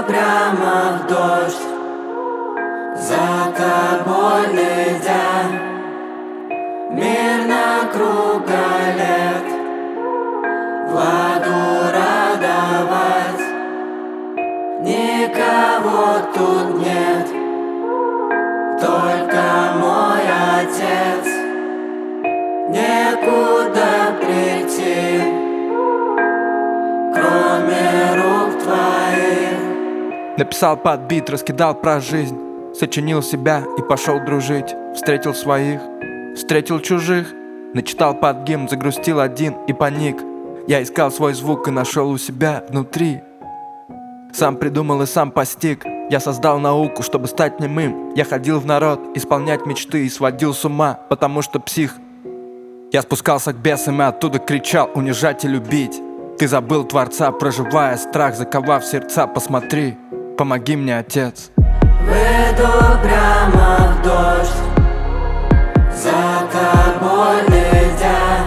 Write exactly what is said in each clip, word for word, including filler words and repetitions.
прямо в дождь, за тобой летя, мирно круголет, Владу радовать. Никого тут нет, только мой отец. Некуда прийти, кроме рук твоих. Написал под бит, раскидал про жизнь, сочинил себя и пошел дружить. Встретил своих, встретил чужих, начитал под гимн, загрустил один и паник. Я искал свой звук и нашел у себя внутри. Сам придумал и сам постиг. Я создал науку, чтобы стать немым. Я ходил в народ, исполнять мечты и сводил с ума, потому что псих. Я спускался к бесам и оттуда кричал: унижать и любить. Ты забыл Творца, проживая страх, заковав сердца. Посмотри, помоги мне, Отец. Выйду прямо в дождь, за тобой летя,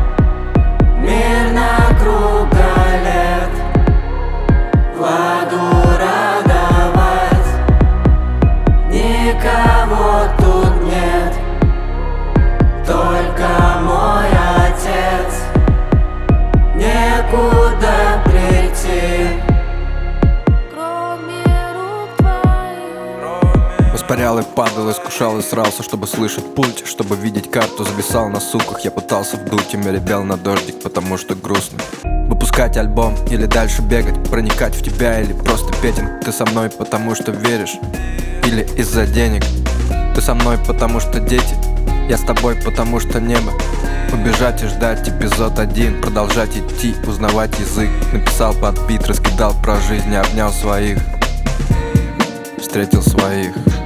мирно круголет, Владу радовать. Никого тут нет, только мой отец. Некуда прийти, кроме рук твоих. Воспарял и падал, искушал и срался, чтобы слышать пульт, чтобы видеть карту. Зависал на суках, я пытался вдуть, ими ребел на дождик, потому что грустно. Выпускать альбом или дальше бегать, проникать в тебя или просто петинг. Ты со мной, потому что веришь, или из-за денег. Ты со мной, потому что дети, я с тобой, потому что небо. Убежать и ждать эпизод один, продолжать идти, узнавать язык. Написал под бит, раскидал про жизнь, обнял своих, встретил своих.